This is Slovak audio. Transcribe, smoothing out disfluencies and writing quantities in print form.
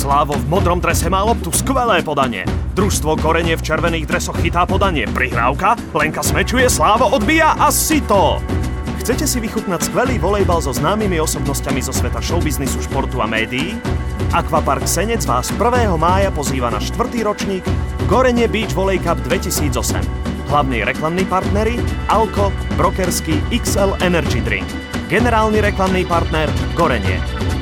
Slávo v modrom drese má loptu, skvelé podanie. Družstvo Gorenie v červených dresoch chytá podanie. Prihrávka, Lenka smečuje, Slávo odbíja a sito. Chcete si vychutnať skvelý volejbal so známymi osobnosťami zo sveta showbiznisu, športu a médií? Aquapark Senec vás 1. mája pozýva na 4. ročník Gorenie Beach Volley Cup 2008. Hlavní reklamní partneri Alko, Brokersky, XL Energy Drink. Generálny reklamný partner Gorenie.